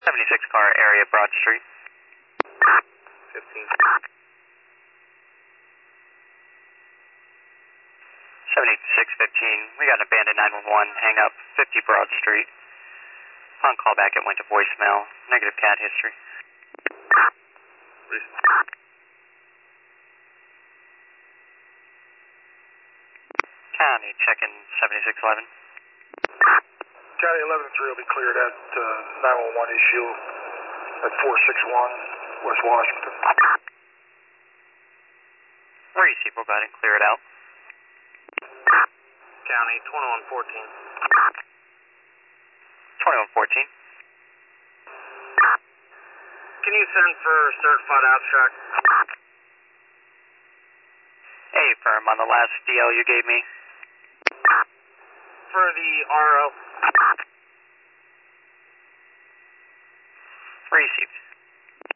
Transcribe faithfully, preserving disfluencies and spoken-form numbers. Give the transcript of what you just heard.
seventy-six car area, Broad Street. fifteen. seventy-six fifteen, we got an abandoned nine one one, hang up, fifty Broad Street. Upon callback, it went to voicemail, negative cat history. County, checking seventy-six eleven. County eleven three will be cleared at uh, nine one one issue at four six one West Washington. Receive, we'll go ahead and clear it out. County twenty-one fourteen. twenty-one fourteen. Can you send for certified abstract? Hey, firm, on the last D L you gave me. For the R O. Received.